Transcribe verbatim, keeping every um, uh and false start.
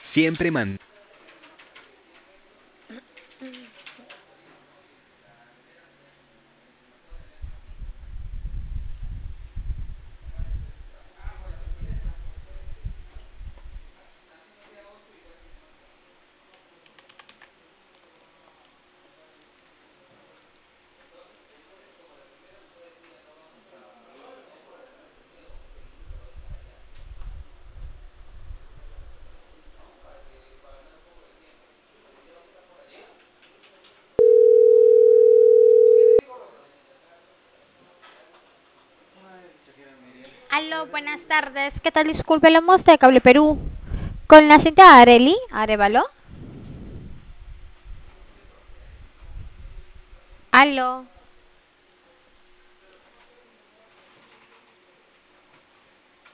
Siempre man. Aló, buenas tardes. ¿Qué tal? Disculpe, la muestra de Cable Perú. Con la cinta Areli, Arevalo. Aló.